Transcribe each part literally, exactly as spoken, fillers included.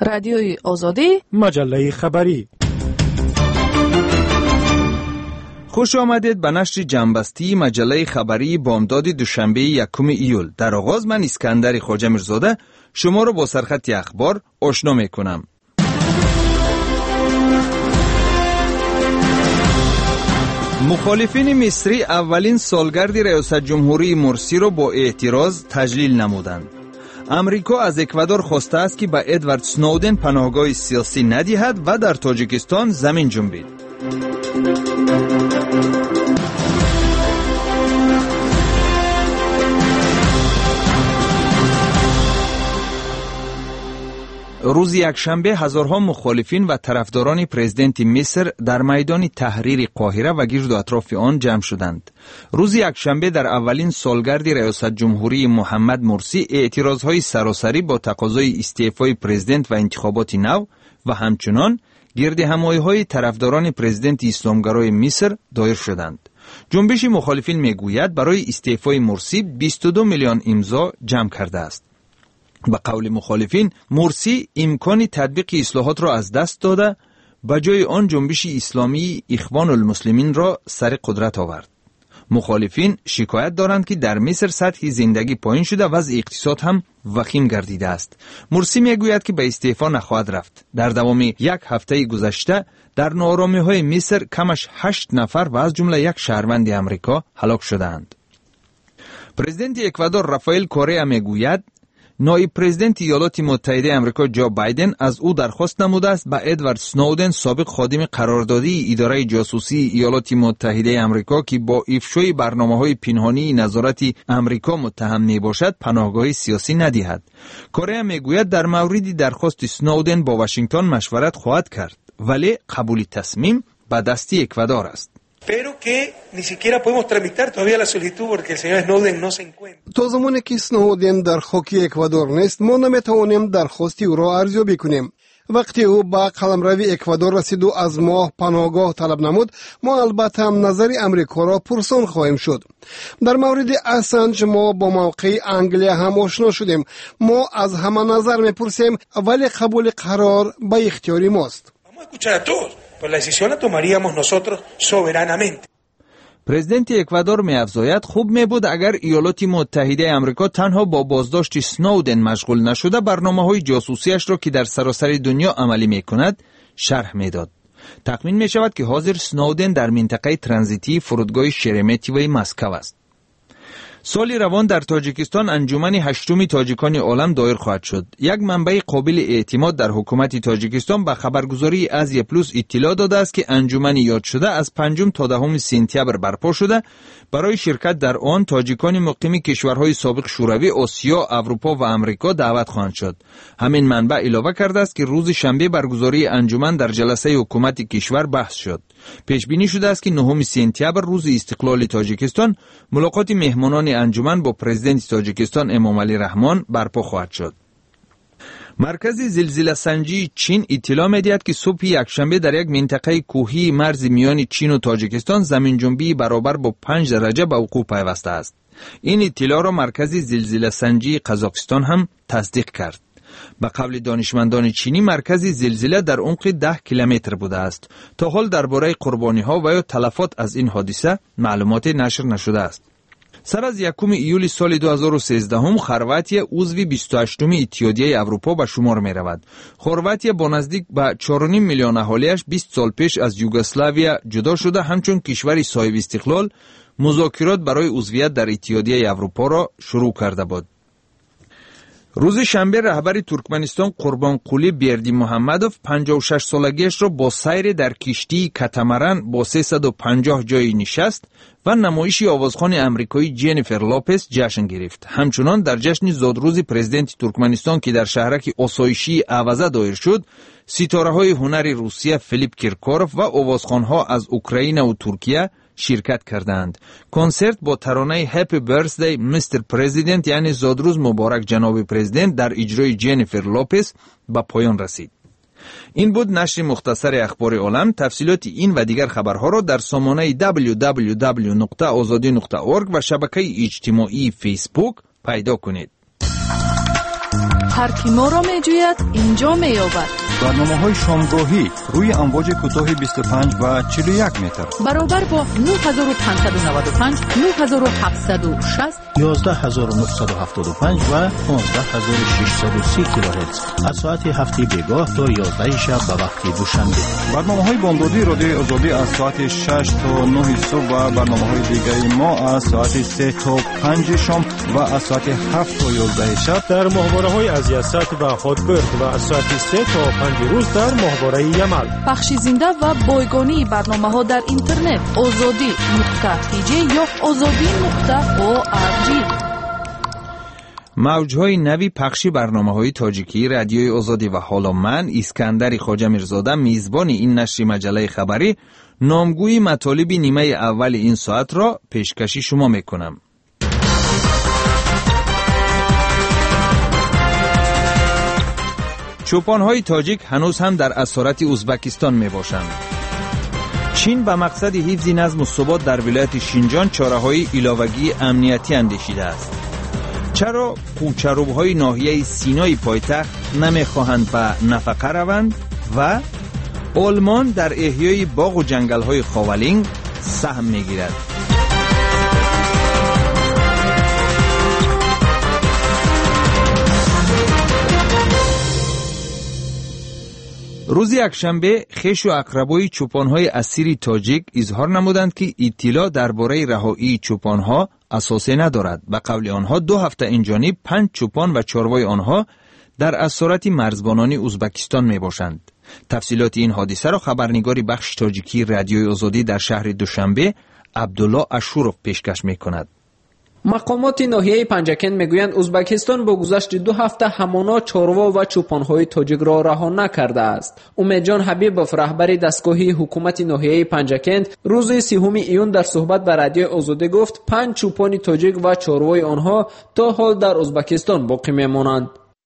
رادیوی آزادی، مجله خبری. خوش آمدید به نشر جنبستی مجله خبری بامداد دوشنبه یکم ایول. در آغاز من اسکندر خواجه میرزاده شما را با سرخط اخبار آشنا میکنم. مخالفین مصری اولین سالگرد ریاست جمهوری مرسی را با اعتراض تجلیل نمودند. امریکا از اکوادور خواسته است که به ادوارد سنودن پناهگاه سیاسی ندهد و در تاجیکستان زمین جنبید. روز یکشنبه هزارها مخالفین و طرفداران پرزیدنت مصر در میدان تحریر قاهره و گرد و اطراف آن جمع شدند. روز یکشنبه در اولین سالگرد ریاست جمهوری محمد مرسی اعتراضهای سراسری با تقاضای استعفای پرزیدنت و انتخابات نو و همچنان گرد همایی‌های طرفداران پرزیدنت اسلامگرای مصر دایر شدند. جنبش مخالفین میگوید برای استعفای مرسی بیست و دو میلیون امضا جمع کرده است. به قول مخالفین مرسی امکان تطبیق اصلاحات را از دست داده، به جای آن جنبش اسلامی اخوان المسلمین را سر قدرت آورد. مخالفین شکایت دارند که در مصر سطح زندگی پایین شده و وضع اقتصاد هم وخیم گردیده است. مرسی میگوید که به استعفا نخواهد رفت. در دوام یک هفته گذشته در ناآرامی‌های مصر کمش هشت نفر و از جمله یک شهروند امریکا هلاک شدند. پرزیدنت اکوادور رافائل کوریا میگوید نایب پرزیدنت ایالات متحده آمریکا جو بایدن از او درخواست نموده است به ادوارد سنودن سابق خادم قراردادی اداره جاسوسی ایالات متحده آمریکا که با افشای برنامه‌های پنهانی نظارت آمریکا متهم میباشد پناهگاه سیاسی ندهد. کره میگوید در مورد درخواست سنودن با واشنگتن مشورت خواهد کرد، ولی قبول تصمیم به دست اکوادور است. Pero que ni siquiera podemos tramitar todavía la solicitud porque el señor Snowden no se encuentra. تا زمانی که سنودن در خاک اکوادور نیست ما نمیتوانیم درخواست او را ارزیابی کنیم. وقتی او با قلمروی اکوادور رسید و از ما پناهگاه طلب نمود ما البته هم نظر امریکا را پرسان خواهیم شد. در مورد اسنج ما با موقع انگلیا هم آشنا شدیم. ما از همه نظر میپرسیم ولی قبول قرار به اختیار ماست. Vamos a escuchar a todos. Pues la decisión la tomaríamos nosotros soberanamente. پرزیدنت اکوادور می‌افزاید خوب می‌بود اگر ایالات متحده آمریکا تنها با بازداشت سنودن مشغول نشده برنامه‌های جاسوسیش را که در سراسر دنیا عملی می‌کند شرح می‌داد. تخمین می‌شود که حاضر سنودن در منطقه ترانزیتی فرودگاه شرمتیوی مسکو است. سال روان در تاجیکستان انجمن هشتم تاجیکان عالم دایر خواهد شد. یک منبع قابل اعتماد در حکومت تاجیکستان به خبرگزاری آزیا پلوس اطلاع داده است که انجمن یاد شده از پنجم تا دهم سپتامبر برپا شده. برای شرکت در آن تاجیکان مقیم کشورهای سابق شوروی، آسیا، اروپا و آمریکا دعوت خواهند شد. همین منبع علاوه کرده است که روز شنبه برگزاری انجمن در جلسه حکومت کشور بحث شد. پیش بینی شده است که نهم سپتامبر روز استقلال تاجیکستان ملاقات مهمانان انجمن با پرزیدنت تاجیکستان امام علی رحمان برپا خواهد شد. مرکز زلزله سنجی چین اطلاع می‌دهد که صبح یکشنبه در یک منطقه کوهی مرز میان چین و تاجیکستان زمین جنبی برابر با پنج درجه به وقوع پیوسته است. این اطلاع را مرکز زلزله سنجی قزاقستان هم تصدیق کرد. به قول دانشمندان چینی مرکز زلزله در عمق ده کیلومتر بوده است. تا حال درباره قربانی ها و یا تلفات از این حادثه معلومات نشر نشده است. سر از یکم ایول سال دو هزار و سیزده هم خرواتیا عضو بیست و هشتم اتحادیه اروپا به شمار می رود. خرواتیا با نزدیک به چهار و نیم میلیون اهالیش بیست سال پیش از یوگسلاویا جدا شده، همچون کشور صاحب استقلال مذاکرات برای عضویت در اتحادیه اروپا را شروع کرده بود. روز شنبه رهبر ترکمنستان قربانقلی بردی محمدوف پنجاه و شش سالگیش را با سیر در کشتی کاتاماران با سیصد و پنجاه جای نشست و نمایش آوازخوان امریکایی جنیفر لوپز جشن گرفت. همچنان در جشن زادروز پرزیدنت ترکمنستان که در شهرک آسایشی اوازه دایر شد، ستاره‌های هنری روسیه فیلیپ کیرکوروف و آوازخوان‌ها از اوکراین و ترکیه شرکت کردند. کنسرت با ترانه هپی برثدی مستر پرزیدنت یعنی زادروز مبارک جناب پرزیدنت در اجرای جنیفر لوپز به پایان رسید. این بود نشر مختصر اخبار عالم. تفصیلات این و دیگر خبرها را در سامانه دبلیو دبلیو دبلیو نقطه آزادی نقطه اورگ و شبکه اجتماعی فیسبوک پیدا کنید. هر کی ما را میجوید اینجا مییابد. برنامه‌های شامگاهی روی امواج کوتاه بیست و پنج و چهل و یک متر برابر با نه هزار و پانصد و نود و پنج، نه هزار و هفتصد و شصت، یازده هزار و نهصد و هفتاد و پنج و پانزده هزار و ششصد و سی کیلوهرتز از ساعت هفت بیگاه تا یازده شب به وقت دوشنبه. برنامه‌های بامدادی رادیوی آزادی از ساعت شش تا نه صبح و برنامه‌های دیگری ما از ساعت سه تا پنج شام و از ساعت هفت تا یازده شب در ماهواره‌های از یاست و هاتبرگ و از ساعت سه تا پنج روز در ماهواره یمل. بخش زنده و بایگانی برنامه‌ها در اینترنت آزادی نقطه تی جی یا آزادی نقطه او آر جی. موجهای نوی پخشی برنامه‌های تاجیکی رادیوی آزادی و حالا من اسکندر خواجه میرزاده میزبان این نشر مجله خبری نامگوی مطالب نیمه اول این ساعت را پیشکشی شما میکنم. چوپان‌های تاجیک هنوز هم در اسارت ازبکستان میباشند. چین به مقصد حفظ نظم و ثبات در ولایت شینجان چاره‌های علاوه‌ای امنیتی اندیشیده است. چرا کوچروب‌های ناحیه سینای پایتخت نمی‌خواهند به نفقه روند و آلمان در احیای باغ و جنگل‌های خاولینگ سهم می‌گیرد؟ روز یکشنبه خش و اقربای چوپان‌های اسیر تاجیک اظهار نمودند که اطلاع درباره رهایی چوپان‌ها اساسی ندارد. به قول آنها دو هفته اینجانب پنج چوپان و چاروای آنها در اسارت مرزبانان ازبکستان می باشند. تفصیلات این حادثه را خبرنگار بخش تاجیکی رادیوی آزادی در شهر دوشنبه عبدالله اشورف پیشکش می کند. مقامات ناحیه پنجکند میگویند ازبکستان با گذشت دو هفته همانا چاروا و چوپان‌های تاجیک را رها نکرده است. امیدجان حبیبوف رهبر دستگاهی حکومت ناحیه پنجکند روز سوم ایون در صحبت با رادیو آزادی گفت پنج چوپان تاجیک و چاروای آنها تا حال در ازبکستان باقی میمانند.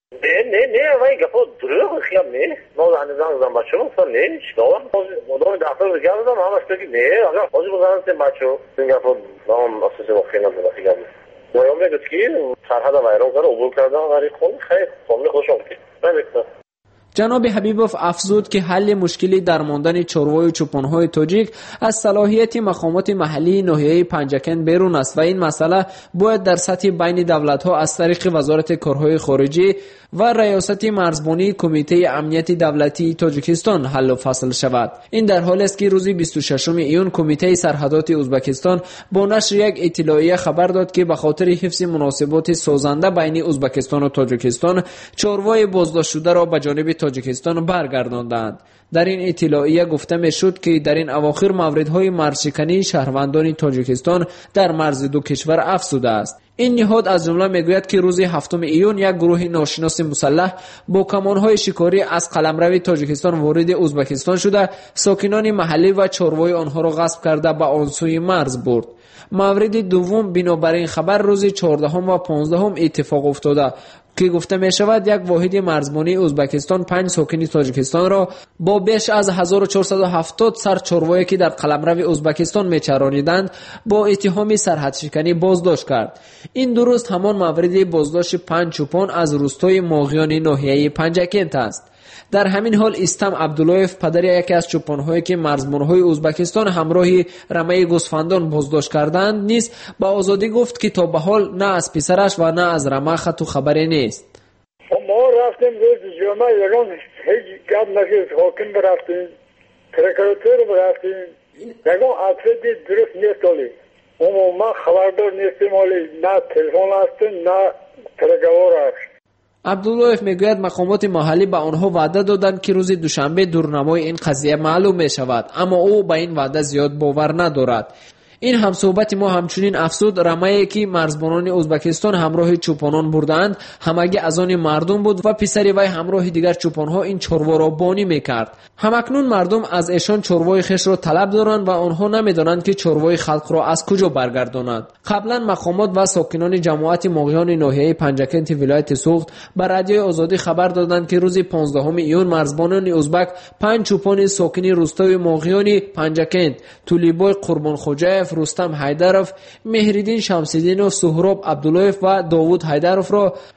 نه نه وای گفت دروغ خیام نه ما هنوزم زدم بچه‌ها اصلا نه چیکار مدام دفتر رو گردم همش بگی نه آقا بازی بزنن سه بچه‌ها میگم خب نام اساس با خیلی نمیدونم خیام ما یوم میگه که سرحد وایران کرد عبور کردن غریق خون خیلی خونه خوشم که نمی‌کنه. جناب حبیبوف افزود که حل مشکلی در ماندن چاروای و چوپان‌های تاجیک از صلاحیت مقامات محلی ناحیه پنجکند بیرون است و این مسئله باید در سطح بین دولت‌ها از طریق وزارت کارهای خارجی و ریاست مرزبانی کمیته امنیت دولتی تاجیکستان حل و فصل شود. این در حالی است که روز بیست و ششم ایون کمیته سرحدات ازبکستان با نشر یک اطلاعیه خبر داد که به خاطر حفظ مناسبات سازنده بین ازبکستان و تاجیکستان چاروای بازداشت شده را به جانب تاجیکستان برگرداندند. در این اطلاعیه گفته میشد که در این اواخر موردهای مرزشکنی شهروندان تاجیکستان در مرز دو کشور افزوده است. این نهاد از جمله میگوید که روز هفتم ایون یک گروه ناشناس مسلح با کمانهای شکاری از قلمرو تاجیکستان وارد ازبکستان شده ساکنان محلی و چاروای آنها را غصب کرده به آن سوی مرز برد. مورد دوم بنابراین خبر روز چهاردهم و پانزدهم اتفاق افتاده که گفته می شود یک واحد مرزبانی ازبکستان پنج ساکن تاجیکستان را با بیش از هزار و چهارصد و هفتاد سر چاروایی که در قلمرو ازبکستان می چرانیدند با اتهام سرحد شکنی بازداشت کرد. این درست همان مورد بازداشت پنج چوپان از روستای ماغیان ناحیه پنجکند است. در همین حال استم عبداللهیف پدر یکی از چوپان‌هایی که مرزبان‌های ازبکستان همراه رمه گوسفندان بازداشت کردند نیز با آزادی گفت که تا به حال نه از پسرش و نه از رمه خط و خبری نیست. ما رفتیم روز جمعه یکان هیچ گپ نشد حاکم برفتیم پرکراتور برفتیم یکان اطفال دید درست نیست ولی اما ما خبردار نیستیم ولی نه تلفن هستیم نه تلگوار هست. عبداللهیف میگوید مقامات محلی به آنها وعده دادند که روز دوشنبه دورنمای این قضیه معلوم می شود اما او به این وعده زیاد باور ندارد. این هم صحبت ما همچنین افزود رمه‌ای که مرزبانان ازبکستان همراه چوپانان بردند همگی از آن مردم بود و پسری وی همراه دیگر چوپانها این چروا را بانی میکرد. همکنون مردم از ایشان چروای خش را طلب دارند و آنها نمیدانند که چروای خلق را از کجا برگردانند. قبلا مقامات و ساکنان جماعت ماغیان ناحیه پنجکند ولایت سوخت بر رادیوی آزادی خبر دادند که روز پانزدهم ایون مرزبانان ازبک پنج چوپان ساکن روستای ماغیان پنجکند تولیبای قربان خوجایف، رستم حیدرов، مهریدین شمس‌الدینov، سهراب عبداللهیف و داوود حیدرov را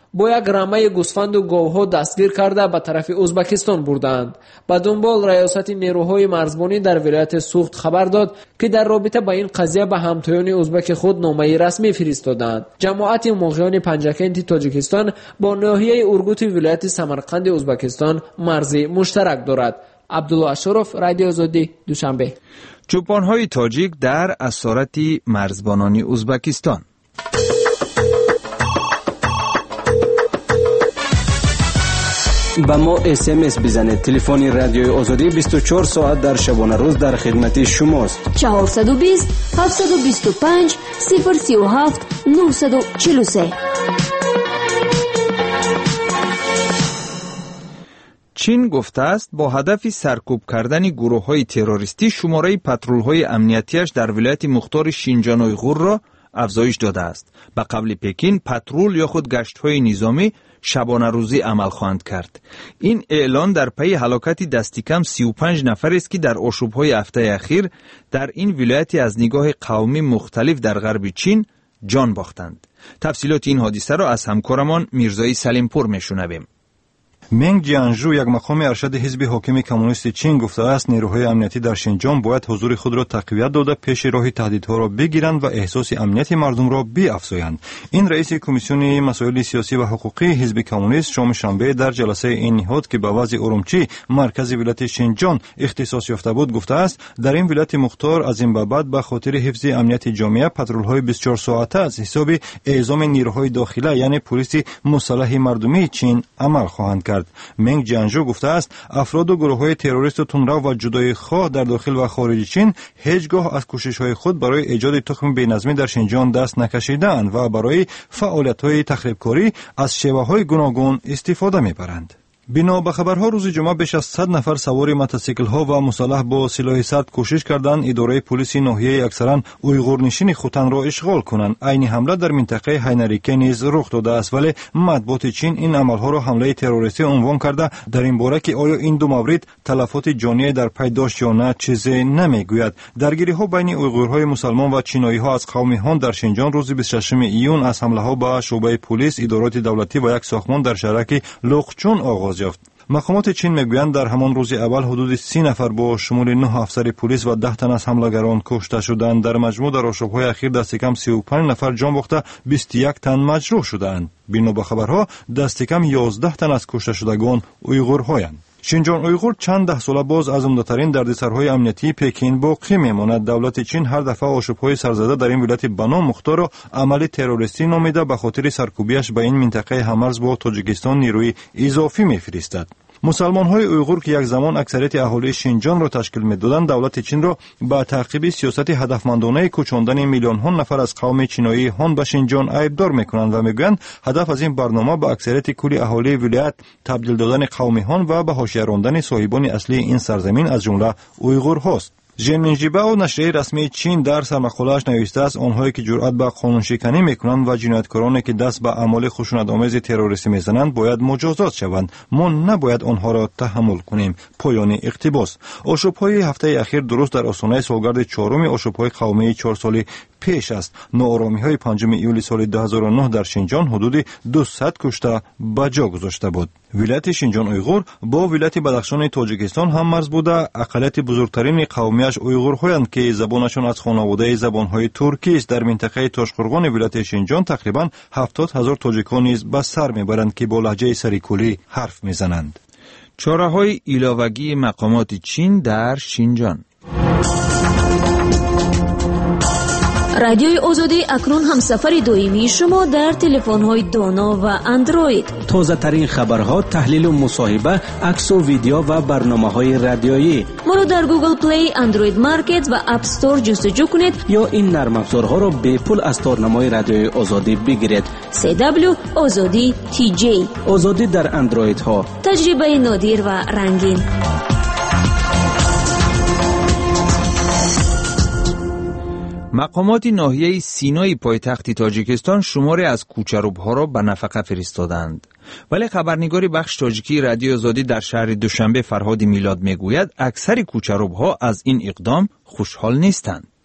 با یک رمه گوسفند و گاوها دستگیر کرده به طرف ازبکستان بردند. به دنبال ریاست نیروهای مرزبانی در ولایت سوخت خبر داد که در رابطه با این قضیه به همتایان ازبک خود نامه رسمی فرستادند. جماعت مغیان پنجکند تاجیکستان با ناحیه اورگوت ولایت سمرقند ازبکستان مرزی مشترک دارد. عبدالله اشرف، رادیو آزادی، دوشنبه. چوپان‌های تاجیک در اسارت مرزبانان ازبکستان. با ما اس ام اس بزنید. تلفن رادیو آزادی بیست و چهار ساعت در شبانه روز در خدمت شماست. چهارصد و بیست هفتصد و بیست و پنج صفر سی و هفت نهصد و چهل و سه. چین گفته است با هدف سرکوب کردن گروه‌های تروریستی شماره پترول‌های امنیتیش در ولایت مختار شینجان اویغور را افزایش داده است. به قبل پکین پترول یا خود گشت‌های نظامی شبانه روزی عمل خواهند کرد. این اعلان در پی هلاکت دستی کم سی و پنج نفر است که در آشوب‌های هفته اخیر در این ولایت از نگاه قومی مختلف در غرب چین جان باختند. تفصیلات این حادثه را از همکارمان میرزایی سلیمپور میشنویم. منگ جیانژو، یک مقام ارشد حزب حاکم کمونیست چین، گفته است نیروهای امنیتی در شینجان باید حضور خود را تقویت داده پیش راه تهدیدها را بگیرند و احساس امنیت مردم را بیافزایند. این رئیس کمیسیون مسائل سیاسی و حقوقی حزب کمونیست شام شنبه در جلسه این نهاد که به وضع ارومچی مرکز ولایت شینجان اختصاص یافته بود گفته است در این ولایت مختار از این به بعد به خاطر حفظ امنیت جامعه پترول‌های بیست و چهار ساعته از حساب اعزام نیروهای داخله یعنی پلیس مسلح مردمی چین عمل خواهند کرد. منگ جیانژو گفته است افراد و گروه‌های تروریست و تندرو و جدای خواه در داخل و خارج چین هیچگاه از کوشش‌های خود برای ایجاد تخم بی‌نظمی در شینجان دست نکشیدند و برای فعالیت‌های تخریبکاری از شیوه‌های گوناگون استفاده می‌برند. بنا به خبرها روز جمعه بیش از صد نفر سوار موتورسیکل‌ها و مسلح با سلاح سرد کوشش کردند اداره پلیس ناحیه اکثرا اویغورنشین خوتن را اشغال کنند. عین حمله در منطقه هینریکه نیز رخ داده است ولی مطبوعات چین این عملها را حمله تروریستی عنوان کرده در این باره که آیا این دو مورد تلفات جانی در پی داشت یا نه چیزی نمیگوید. درگیری‌ها بین اویغورهای مسلمان و چینایی‌ها از قوم هان در شینجان روز بیست و ششم ایون از حمله‌ها به شعبه پلیس، ادارات دولتی و یک ساختمان در شهرک لوقچون آغاز یافت. مقامات چین میگویند در همان روز اول حدود سی نفر با شمول نه افسر پلیس و ده تن از حمله‌گران کشته شدند. در مجموع در آشوب‌های اخیر دست کم سی و پنج نفر جان باخته بیست و یک تن مجروح شدند. بنا به خبرها دست کم یازده تن از کشته شدگان اویغورهایند. شینجان اویغور چند ده ساله باز از عمده‌ترین دردسرهای امنیتی پکین باقی میماند. دولت چین هر دفعه آشوب‌های سرزده در این ولایت بنا مختار را عمل تروریستی نامیده به خاطر سرکوبیش به این منطقه همرز با تاجیکستان نیروی اضافی میفرستد. مسلمان‌های اویغور که یک زمان اکثریت اهالی شینجان را تشکیل می‌دادند دولت چین را با تعقیب سیاست هدفمندانه کوچاندن میلیون‌ها نفر از قوم چینایی هان به شینجان عیبدار می‌کنند و می‌گویند هدف از این برنامه به اکثریت کلی اهالی ولایت تبدیل دادن قوم هان و به حاشیه راندن صاحبان اصلی این سرزمین از جمله اویغورهاست. ژنینژیبائو نشریه رسمی چین در سرمقاله‌اش نوشته است آنهایی که جرأت به قانون شکنی میکنند و جنایتکارانی که دست به اعمال خشونت‌آمیز تروریستی میزنند باید مجازات شوند. ما نباید آنها را تحمل کنیم. پایان اقتباس. آشوب‌های هفته اخیر درست در آستانه سالگرد چهارم آشوب‌های قومی چهار ساله پیش است. ناآرامی‌های پنجم ایول سال دو هزار و نه در شینجان حدود دویست کشته به جا گذاشته بود. ولایت شینجان اویغور با ولایت بدخشان تاجیکستان هم مرز بوده. اقلیت بزرگترین قومیش اویغورهایند که زبانشان از خانواده زبانهای ترکی است. در منطقه تاشقرغان ولایت شینجان تقریبا هفتاد هزار تاجیکان نیز به سر میبرند که با لهجه سریکولی حرف میزنند. چاره‌های ایلاوگی مقامات چین در شینجان. رادیوی آزادی اکنون هم سفر دائمی شما در تلفن‌های دانا و اندروید. تازه ترین خبرها، تحلیل و مصاحبه، عکس و ویدیو و برنامه‌های رادیویی. ما را در گوگل پلی، اندروید مارکت و اپ استور جستجو کنید یا این نرم افزارها را به پول از تارنمای رادیوی آزادی بگیرید. سی دبلیو آزادی تی جی. آزادی در اندروید ها. تجربه نادر و رنگین. مقامات ناحیه سینای پایتخت تاجیکستان شماری از کوچروب‌ها را به نفقه فرستادند. ولی خبرنگار بخش تاجیکی رادیو آزادی در شهر دوشنبه فرهاد میلاد میگوید اکثر کوچروب‌ها از این اقدام خوشحال نیستند.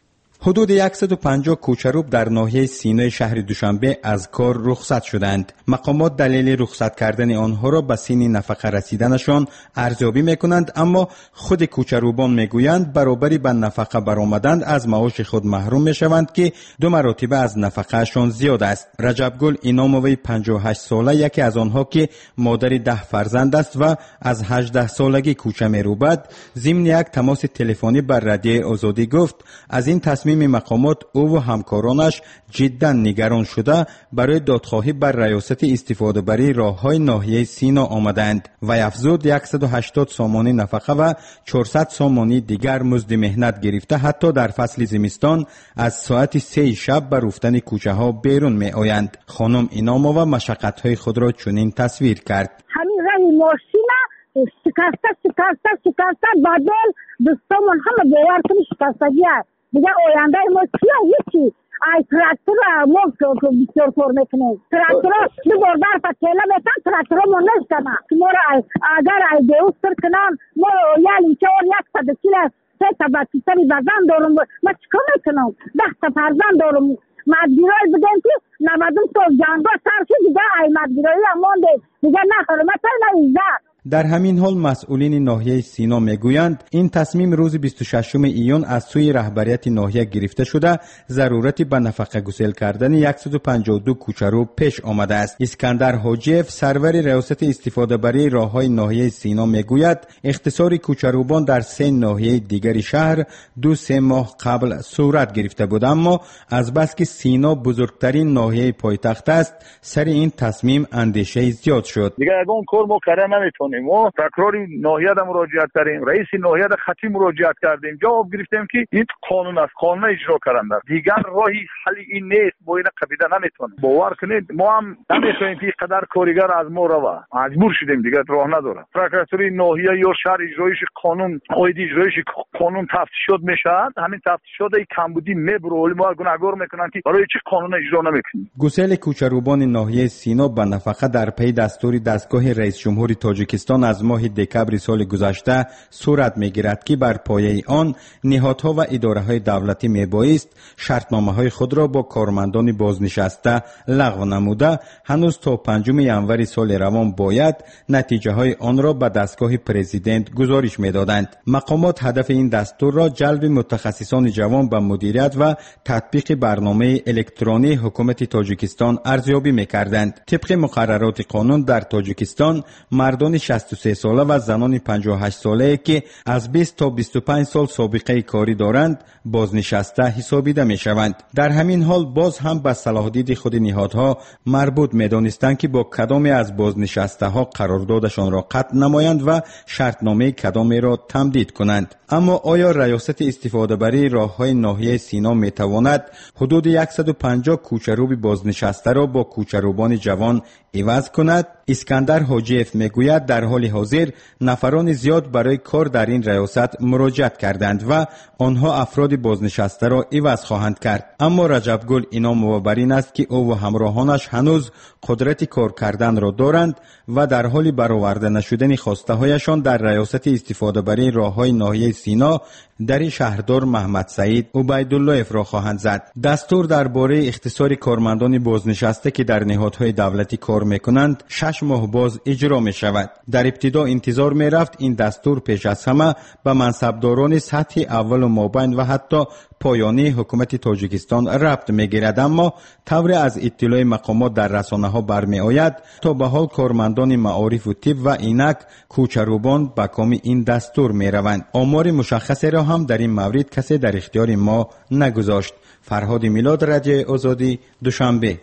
حدود صد و پنجاه کوچروب در ناحیه سینای شهر دوشنبه از کار رخصت شدند. مقامات دلیل رخصت کردن آنها را به سین نفقه رسیدنشان ارزیابی میکنند، اما خود کوچروبان میگویند برابری به نفقه برآمدند از معاش خود محروم میشوند که دو مرتبه از نفقهشان زیاد است. رجب گل ایناموی پنجاه و هشت ساله یکی از آنها که مادر ده فرزند است و از هجده سالگی کوچه میروبد، ضمن یک تماس تلفنی بر رادیوی آزادی گفت از این تصمیم مقامات او و همکارانش جدا نگران شده برای دادخواهی بر ریاست استفاده بری راههای ناحیه سینا آمدند و افزود صد و هشتاد سامانی نفقه و چهارصد سامانی دیگر مزد مهنت گرفته حتی در فصل زمستان از ساعت سه شب بر رفتن کوچه ها بیرون می آیند. خانم اینامو و مشقت های خود را چنین تصویر کرد. همین راه ماشینا شکسته شکسته شکسته بدل دوستامون همه باور کنی شکستگی است. دیگه آینده ما چیه هیچی. ای تراکتور ما بسیار کار میکنیم. تراکتور دو بار بر پتیله بیتن تراکتور ما نشکنه. ما را اگر ای دیوستر کنن ما یعنی چهار یک صد کیل سه تا بچه‌ای بزن دارم. ما چیکار میکنم؟ ده تا فرزند دارم. مدیرای بودن که نودم سال جنگا سرشی دیگه ای مدیرایی هم مانده. دیگه نه حرمت نه ایزد. در همین حال مسئولین ناحیه سینا میگویند این تصمیم روز بیست و ششم ایون از سوی رهبریت ناحیه گرفته شده ضرورتی به نفقه گسیل کردن صد و پنجاه و دو کوچرو پیش آمده است. اسکندر حاجیف سرور ریاست استفاده بری راههای ناحیه سینا میگوید اختصار کوچروبان در سه ناحیه دیگر شهر دو سه ماه قبل صورت گرفته بود، اما از بس که سینا بزرگترین ناحیه پایتخت است سر این تصمیم اندیشه زیاد شد. دیگه اون کار ما کردن نمیتونیم. ما تکراری ناحیه را مراجعت کردیم، رئیس ناحیه را خطی مراجعت کردیم، جواب گرفتیم که این قانون است، قانون اجرا کردن. دیگر راهی حل این نیست، با این قبیله نمیتونه. باور کنید ما هم نمیتونیم که قدر کارگر از ما روا. مجبور شدیم دیگه راه نداره. پروکراتوری ناحیه یا شهر اجرایش قانون اوید اجرایش قانون تفتیشات میشه، همین تفتیشات کمبودی میبره ما گناهگار میکنن که برای چه قانون اجرا نمیکنیم. گسیل کوچروبان ناحیه سینا به نفقه در پی دستور دستگاه رئیس جمهور تاجیکستان از ماه دکبر سال گذشته صورت میگیرد که بر پایه آن نهادها و اداره‌های دولتی میبایست شرطنامه‌های خود را با کارمندان بازنشسته لغو نموده هنوز تا پنجم ژانویه سال روان باید نتیجه‌های آن را به دستگاه پرزیدنت گزارش میدادند. مقامات هدف این دستور را جلب متخصصان جوان به مدیریت و تطبیق برنامه الکترونی حکومت تاجیکستان ارزیابی میکردند. طبق مقررات قانون در تاجیکستان مردان شصت و سه ساله و زنان پنجاه و هشت ساله که از بیست تا بیست و پنج سال سابقه کاری دارند بازنشسته حسابیده می شوند. در همین حال باز هم به صلاح دید خود نهادها مربوط می دانستند که با کدام از بازنشسته ها قراردادشان را قطع نمایند و شرطنامه کدامی را تمدید کنند. اما آیا ریاست استفاده بری راههای ناحیه سینا می تواند حدود صد و پنجاه کوچروب بازنشسته را با کوچروبان جوان عوض کند؟ اسکندر حاجیف میگوید در حال حاضر نفران زیاد برای کار در این ریاست مراجعت کردند و آنها افراد بازنشسته را عوض خواهند کرد. اما رجب گل اینا موبرین است که او و همراهانش هنوز قدرت کار کردن را دارند و در حال برآورده نشدن خواسته هایشان در ریاست استفاده بری راههای ناحیه سینا در شهردار محمد سعید عبیدالله افرا خواهند زد. دستور درباره اختصار کارمندان بازنشسته که در نهادهای دولتی کار میکنند شش ماه باز اجرا می شود. در ابتدا انتظار می رفت این دستور پیش از همه به منصبداران سطح اول و مابین و حتی پایانی حکومت تاجیکستان ربط می گیرد، اما طور از اطلاع مقامات در رسانه ها برمی آید تا به حال کارمندان معارف و طب و اینک کوچروبان به کام این دستور می روند. آمار مشخصی را هم در این مورد کسی در اختیار ما نگذاشت. فرهاد میلاد، رادیوی آزادی، دوشنبه.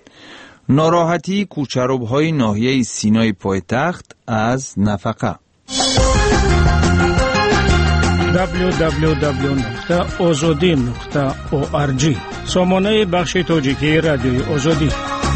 ناراحتی کوچروب‌های ناحیه سینای پایتخت از نفقه. دبلیو دبلیو دبلیو نقطه آزادی نقطه او آر جی سامانه بخش تاجیکی رادیوی آزادی.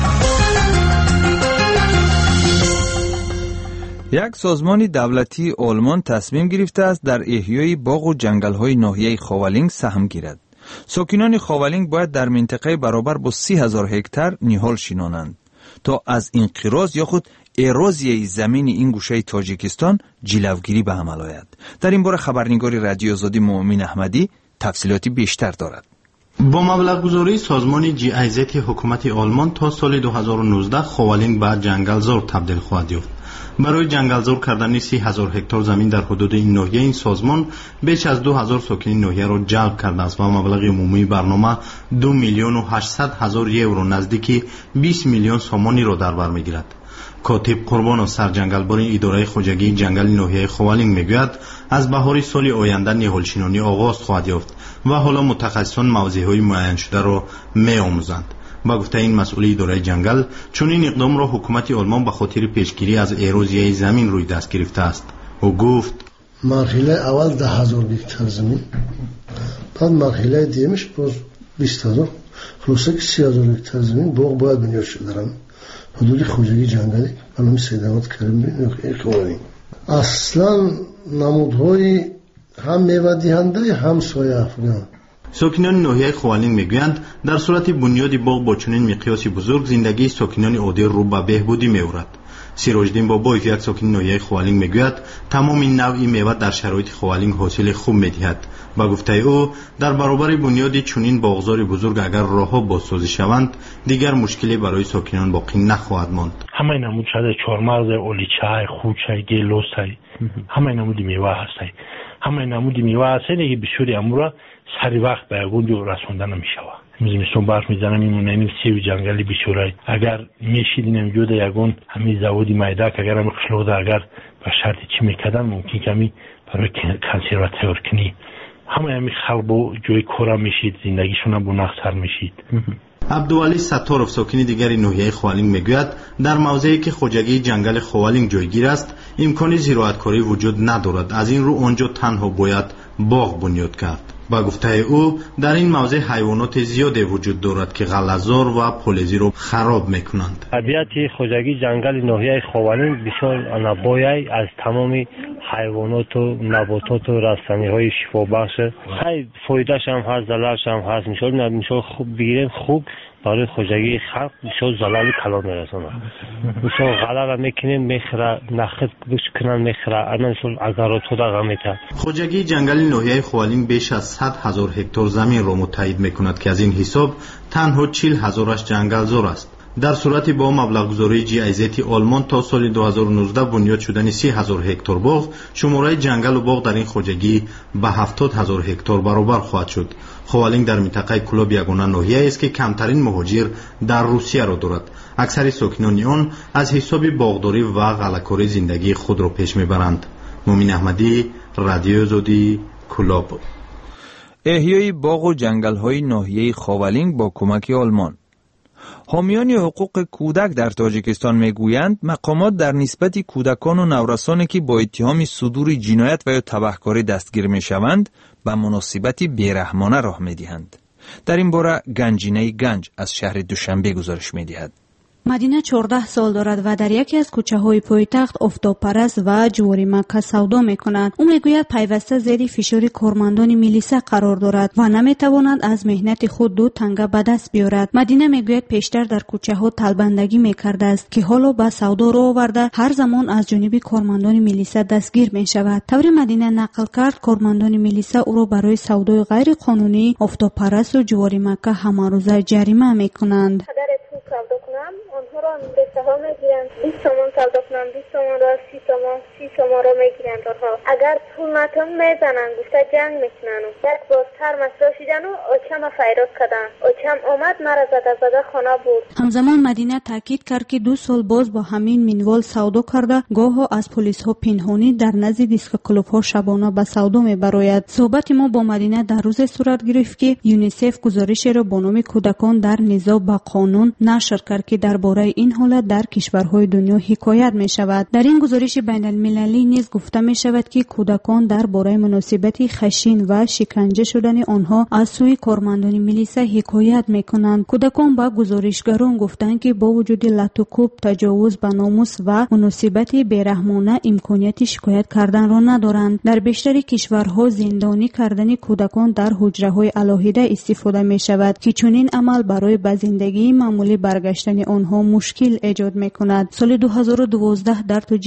یک سازمان دولتی آلمان تصمیم گرفته است در احیای باغ و جنگل‌های ناحیه خاولینگ سهم گیرد. ساکنان خاولینگ باید در منطقه برابر با سی هزار هکتار نهال شنانند تا از انقراض یا خود اروزیای زمین این گوشه تاجیکستان جلوگیری به عمل آید. در این باره خبرنگار رادیو آزادی مومن احمدی تفصیلاتی بیشتر دارد. با مبلغ گذاری سازمان جی آی زد حکومت آلمان تا سال دو هزار و نوزده خوالینگ به جنگلزار تبدیل خواهد یافت. برای جنگلزار کردن سی هزار هکتار زمین در حدود این ناحیه این سازمان بیش از دو هزار ساکن ناحیه را جلب کرده است و مبلغ عمومی برنامه دو میلیون و هشتصد هزار یورو نزدیکی بیست میلیون سومانی را در بر میگیرد. کاتب قربان و سرجنگلبان اداره خواجگی جنگل ناحیه خوالینگ میگوید از بهار سال آینده نهالشینانی آغاز خواهد یافت و حالا متخصصان موضع‌های معین شده را می‌آموزند. با گفته این مسئول اداره جنگل، چون این اقدام را حکومت آلمان به خاطر پیشگیری از ایروزیای زمین روی دست گرفته است. او گفت مرحله اول ده هزار هکتار زمین، بعد مرحله دیگه‌اش باز بیست هزار، خلاصه که سی هزار هکتار زمین باغ باید بنیاد شده دارن. حدود خواجگی جنگلی الان سیدامت کردیم می‌خوانیم. اصلا نمودهای هم میوه دهنده هم سایه افغان. ساکنان ناحیه خوالینگ میگویند در صورت بنیاد باغ با چنین مقیاس بزرگ زندگی ساکنان عادی رو به بهبودی می‌آورد. سیراجدین بابایف یک ساکن ناحیه خوالینگ میگوید تمام این نوع میوه در شرایط خوالینگ حاصل خوب می‌دهد. با گفته او در برابر بنیاد چنین باغزار بزرگ اگر راه‌ها بازسازی شوند دیگر مشکلی برای ساکنان باقی نخواهد ماند. همه نمود شده چهارمغز، اولیچای، خوچای، گیلوسای، همه نمود میوه هستی. همه نمود میوه هستی که به صورت امروز سری وقت به اون جو رسوندن نمی‌شود. می‌زمستون برف می‌زنه میمونه این سیب جنگلی بیچاره اگر میشیدیم جود یگون همین زودی میدک اگر هم خلوق اگر به شرط چی میکردن ممکن کمی برای کنسرواتور کنی همه همین خلبو جوی کورا میشید زندگیشون هم بناختر میشید. عبدوالی ستارف ساکن دیگری ناحیه خوالینگ میگوید در موضعی که خواجگی جنگل خوالینگ جایگیر است امکان زراعتکاری وجود ندارد، از این رو آنجا تنها باید باغ بنیاد کرد. با گفته او در این موضع حیوانات زیادی وجود دارد که غله‌زار و پولزی رو خراب میکنند. طبیعت خواجگی جنگل ناحیه خوالینگ بسیار نابایی از تمام حیوانات و نباتات و رستنی‌های شفابخش. خیلی فایده‌اش هم هست، ضررش هم هست. میشه میشه خوب بگیریم خوب برای خواجگی خلق میشه زلال کلان میرسونه. میشه غله را میکنیم میخره نخت گوش کنن میخره انشون اگر تو داغ میته. خواجگی جنگل ناحیه خوالینگ بیش از صد هزار هکتار زمین را متحد میکند که از این حساب تنها چهل هزارش جنگلزار است. در صورتی با مبلغ گذاری جی آی زد آلمان تا سال دو هزار و نوزده بنیاد شدن سی هزار هکتار باغ، شماره جنگل و باغ در این خواجگی به هفتاد هزار هکتار برابر خواهد شد. خوالینگ در منطقه کلوب یگانه ناحیه است که کمترین مهاجر در روسیه را دارد. اکثر ساکنان آن از حساب باغداری و غله‌کاری زندگی خود را پیش میبرند. مومن احمدی، رادیو آزادی، کلوب. احیای باغ و جنگل‌های ناحیه خوالینگ با کمک آلمان. حامیان حقوق کودک در تاجیکستان میگویند مقامات در نسبت کودکان و نورسانی که با اتهام صدور جنایت و یا تبهکاری دستگیر میشوند به مناسبتی بیرحمانه راه میدهند. در این باره گنجینه گنج از شهر دوشنبه گزارش میدهد. مدینه چهارده سال دارد و در یکی از کوچه های پایتخت آفتاب‌پرست و جواری مکه سودا می کند. او میگوید پیوسته زیر فشار کارمندان میلیسا قرار دارد و نمیتواند از مهنت خود دو تنگه به دست بیارد. مدینه میگوید پیشتر در کوچه ها طلبندگی میکرده است که حالا به سودا راه آورده هر زمان از جانب کارمندان میلیسا دستگیر می شود. طور مدینه نقل کرد کارمندان میلیسا او را برای سودای غیر قانونی آفتاب‌پرست و جواری مکه همه روزه جریمه میکنند. آنها را به سهام میگیرند، بیست تومان سودا کنند، بیست تومان را سی تومان، سی تومان را میگیرند. آنها اگر پول نتون میزنند گفته جنگ میکنند. یک باز تر مسئله شدن و آچم فیروز کردن. آچم آمد مرا زده زده خانه بود. همزمان مدینه تاکید کرد که دو سال باز با همین منوال سودا کرده گاه از پلیس ها پنهانی در نزد دیسک کلوب ها شبانه به سودا میبراید. صحبت ما با مدینه در روز صورت گرفت که یونیسف گزارشی را با نام کودکان در نزاع با قانون نشر کرد که درباره این حالت در کشورهای دنیا حکایت می شود. در این گزارش بین المللی نیز گفته می شود که کودکان درباره مناسبت خشن و شکنجه شدن آنها از سوی کارمندان میلیسا حکایت می کنند. کودکان با گزارشگران گفتند که با وجود لطوکوب، تجاوز به ناموس و مناسبت بیرحمانه امکانیت شکایت کردن را ندارند. در بیشتر کشورها زندانی کردن کودکان در حجره‌های علاهیده استفاده می شود که چنین عمل برای به زندگی معمولی برگشتن آنها مشکل ایجاد می کند. سال دو هزار و دوازده در تاجیکستان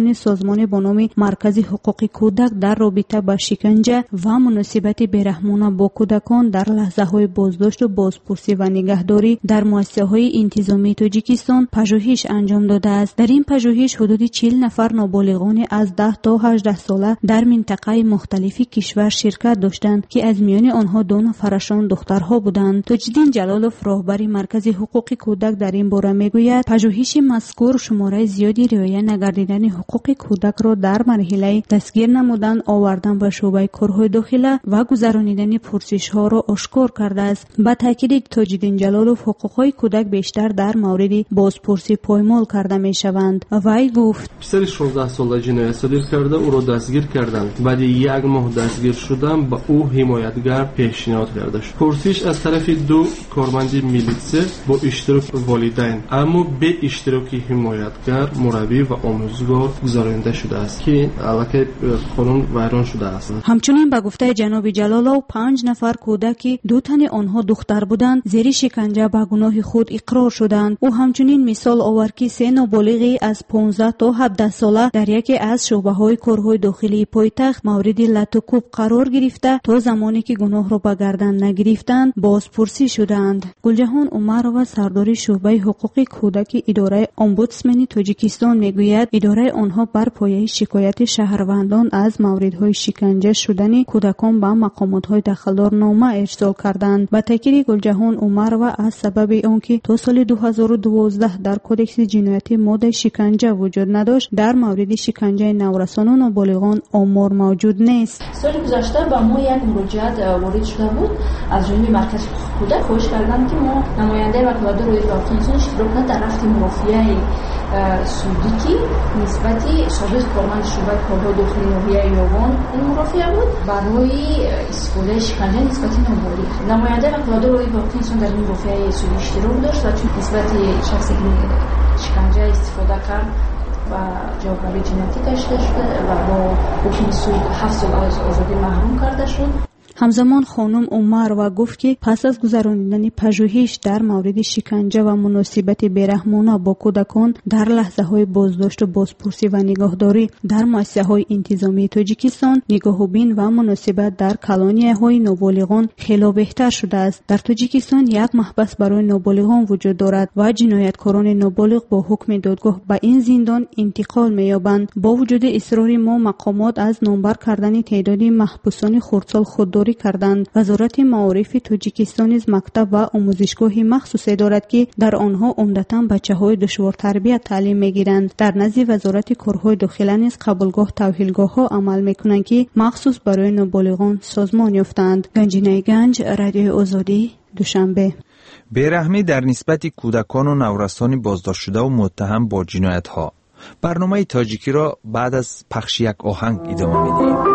مسئولان سازمان با نام مرکز حقوق کودک در رابطه با شکنجه و مناسبت بیرحمانه با کودکان در لحظه های بازداشت و بازپرسی و نگهداری در مؤسسه های انتظامی تاجیکستان پژوهش انجام داده است. در این پژوهش حدود چهل نفر نابالغان از ده تا هجده ساله در منطقه مختلفی کشور شرکت داشتند که از میان آنها دو نفرشان دخترها بودند. تاج‌الدین جلالوف راهبر مرکز حقوق کودک در این باره میگوید پژوهش مذکور شماره زیادی رعایت نگردیدن حقوق کودک را در مرحله دستگیر نمودن، آوردن به شعبه کارهای داخله و گذرانیدن پرسش ها را آشکار کرده است. با تاکید تاج‌الدین جلالوف حقوقهای کودک بیشتر در مورد بازپرسی پایمال کرده می شوند. وی گفت پسر شانزده ساله جنایت صادر کرده او را دستگیر کردند. بعد یک ماه دستگیر شدن به او حمایتگر پیشنهاد کرده شد. پرسش از طرف دو کارمند میلیسه با اشتراک والدین اما به اشتراک حمایتگر، مربی و آموزگار گزارنده شده است که علاقه قانون ویران شده است. همچنین به گفته جناب جلالو پنج نفر کودکی دو تن آنها دختر بودند زیر شکنجه به گناه خود اقرار شدند. او همچنین مثال آورد که سه نابالغی از پانزده تا هفده ساله در یکی از شعبه‌های کارهای داخلی پایتخت مورد لط و کوب قرار گرفته تا زمانی که گناه را به گردن نگرفتند بازپرسی شدند. گلجهان عمرova سردار شعبه حقوق کودک اداره امبودسمن تاجیکستان میگوید اداره آنها بر پایه شکایت شهروندان از موردهای شکنجه شدن کودکان به مقامات‌های دخلدار نامه ارسال کردند. با تاکید گلجهان عمرova از سبب آنکه تا سال دو هزار و دوازده در کدکس جنایتی ماده شکنجه وجود نداشت در مورد شکنجه نورسان و بالغان آمار موجود نیست. سال گذشته با ما یک مراجعت وارد شده بود از جانب مرکز حقوق کودک خواهش کردند که ما نماینده وکالت روی افغانستان اشتراک نه در رفت مرافعه سودی که نسبتی سابق کارمند شعبه کارهای داخلی ناحیه یاوان این مرافعه بود برای استفاده شکنجه نسبتی نابالغ. نماینده وکالت روی افغانستان در این مرافعه سودی اشتراک داشت و چون نسبتی شخصی که شکنجه استفاده کرد و جوابی جنایتی داشته شده و با حکم سود هفت سال از آزادی محروم کرده شد. همزمان خانم عمر و گفت که پس از گذراندن پژوهش در مورد شکنجه و مناسبت بیرحمانه با کودکان در لحظه های بازداشت و بازپرسی و نگهداری در مؤسسه های انتظامی تاجیکستان نگاهبین و مناسبت در کلونی های نابالغان خیلی بهتر شده است. در تاجیکستان یک محبس برای نابالغان وجود دارد و جنایتکاران نابالغ با حکم دادگاه به این زندان انتقال می‌یابند. با وجود اصرار ما مقامات از نامبر کردن تعداد محبوسان خردسال خودداری کردند. وزارت معارف تاجیکستان از مکتب و آموزشگاه مخصوصی دارد که در آنها عمدتاً بچه‌های دشوار تربیت تعلیم می‌گیرند. در نزد وزارت کارهای داخلی نیز قبولگاه تأهیلگاه‌ها عمل می‌کنند که مخصوص برای نابالغان سازمان یافتند. گنجینه گنج، رادیوی آزادی، دوشنبه. بیرحمی در نسبت کودکان و نورسان بازداشت شده و متهم با جنایت‌ها. برنامه تاجیکی را بعد از پخش یک آهنگ ادامه می‌دهیم.